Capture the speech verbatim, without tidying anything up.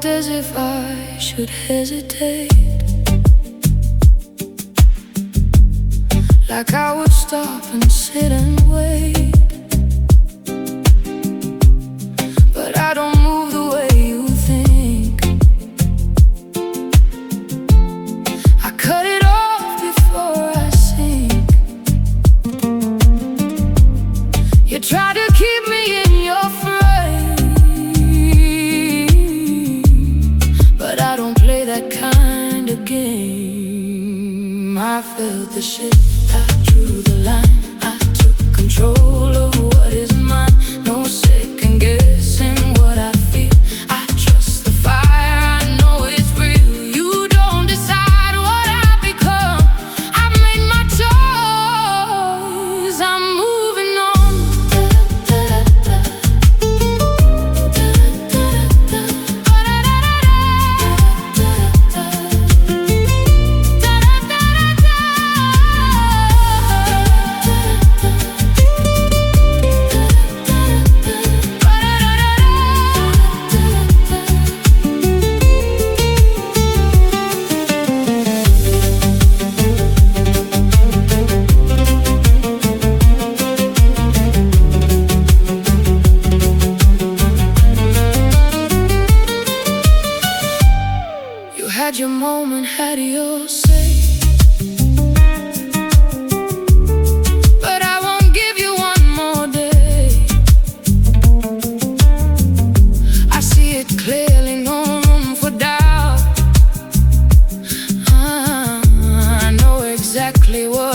almost as if I should hesitate, like I would stop and sit and wait. But I don't move the way you think. I cut it off before I sink. You try to keep me in your frame, but I don't play that kind of game. I felt the shit, I drew the line, I took control of what is mine. No second guessing what I feel. I trust the fire, I know it's real. You don't decide what I become. I've made my choice, I'm moving on. Had your moment, had your say, but I won't give you one more day. I see it clearly, no room for doubt. uh, I know exactly what